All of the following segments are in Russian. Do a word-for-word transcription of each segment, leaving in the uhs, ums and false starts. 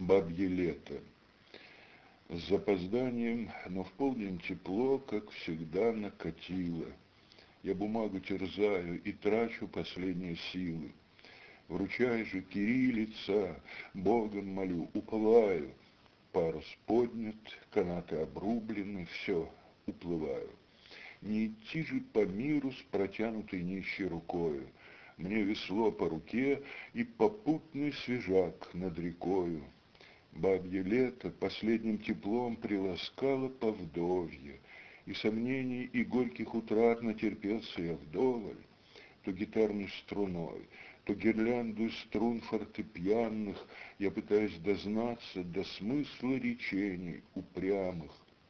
Бабье лето. С запозданием, но в полдень тепло, как всегда, накатило. Я бумагу терзаю и трачу последние силы. Вручай же кириллица, Богом молю, уповаю. Парус поднят, канаты обрублены, все, уплываю. Не идти же по миру с протянутой нищей рукою. Мне весло по руке и попутный свежак над рекою. Бабье лето последним теплом приласкало по вдовье, и сомнений и горьких утрат натерпелся я вдоволь. То гитарной струной, то гирляндой струн фортепианных я пытаюсь дознаться до смысла речений упрямых.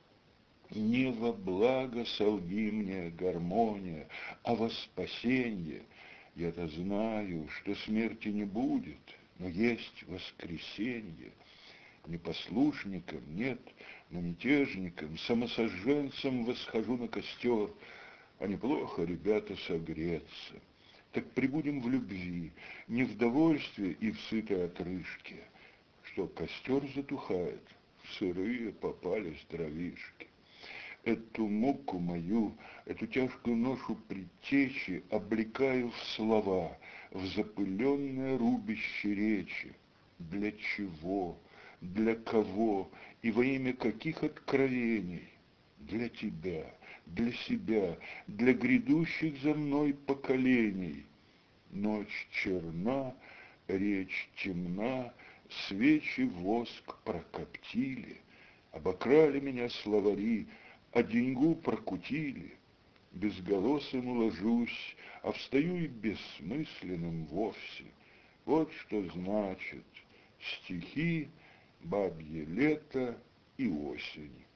Не во благо солги мне гармония, а во спасенье. Я-то знаю, что смерти не будет, но есть воскресенье. Непослушникам нет, но мятежникам, самосожженцам восхожу на костер, а неплохо, ребята, согреться. Так прибудем в любви, не в довольстве и в сытой отрыжке, что костер затухает, в сырые попались дровишки. Эту муку мою, эту тяжкую ношу предтечи облекаю в слова, в запыленное рубище речи. Для чего, для кого и во имя каких откровений? Для тебя, для себя, для грядущих за мной поколений. Ночь черна, речь темна, свечи воск прокоптили, обокрали меня словари, а деньгу прокутили. Безголосым ложусь, а встаю и бессмысленным вовсе. Вот что значит стихи, бабье лето и осень.